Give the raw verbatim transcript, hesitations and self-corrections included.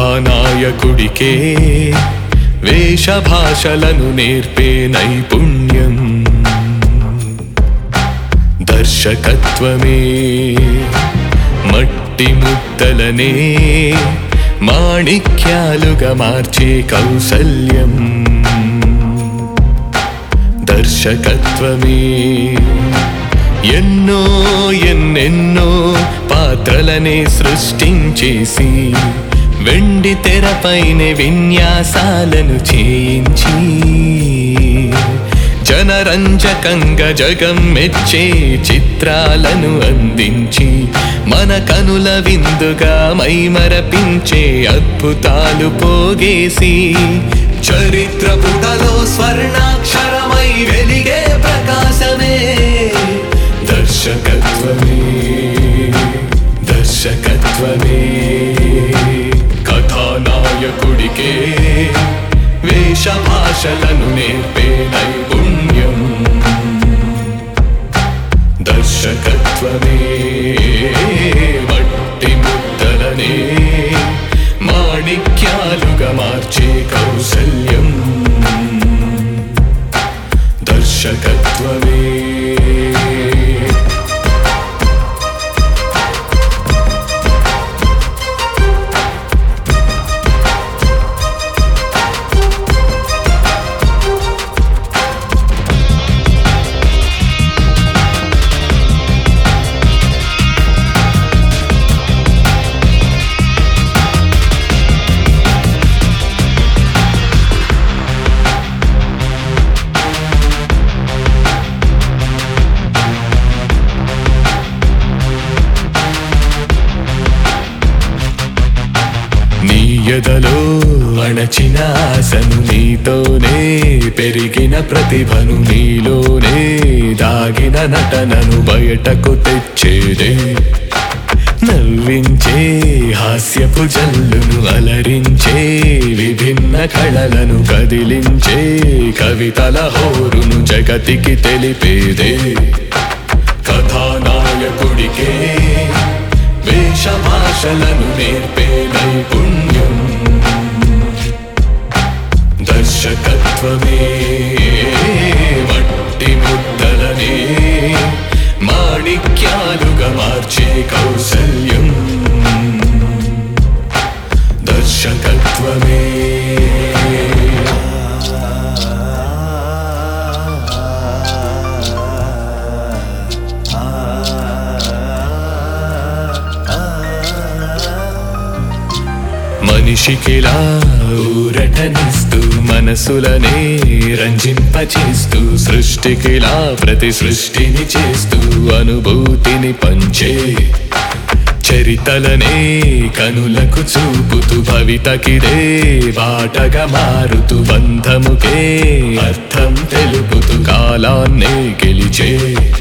కథానాయకుడికే వేషభాషలను నేర్పే నైపుణ్యం దర్శకత్వమే మట్టి ముద్దలనే మాణిక్యాలుగా మార్చే కౌశల్యం దర్శకత్వమే ఎన్నో ఎన్నెన్నో పాత్రలనే సృష్టించేసి వెండి తెరపైనే విన్యాసాలను చేయించి జనరంజకంగా జగం మెచ్చే చిత్రాలను అందించి మన కనుల విందుగా మైమరపించే అద్భుతాలు పోగేసి చరిత్ర పుటలో స్వర్ణాక్షరమై వెలిగే ప్రకాశమే దర్శకత్వమే దర్శకత్వమే కథానాయకుడికే వేషభాషలను నేర్పే నైపుణ్యం దర్శకత్వమే మట్టి ముద్దలనే మాణిక్యాలుగా మార్చే కౌశల్యం దర్శకత్వమే ఎదలో అణచిన ఆశను నీతోనే పెరిగిన ప్రతిభను నీలోనే దాగిన నటనను బయటకు తెచ్చేదే నవ్వించే హాస్యపు జల్లును అలరించే విభిన్న కళలను కదిలించే కవితల హోరును జగతికి తెలిపేదే కథానాయకుడికే వేషభాషలను నేర్పే నైపుణ్యం దర్శకత్వమే మట్టి ముద్దలనే మాణిక్యాలుగా మార్చే కౌశల్యం దర్శకత్వమే మనిషికిలా ఊరటనిస్తూ మనసులనే రంజింపచేస్తూ సృష్టికిలా ప్రతి సృష్టిని చేస్తూ అనుభూతిని పంచే చరితలనే కనులకు చూపుతూ భవితకిదే బాటగా మారుతూ బంధముకే అర్థం తెలుపుతూ కాలాన్నే గెలిచే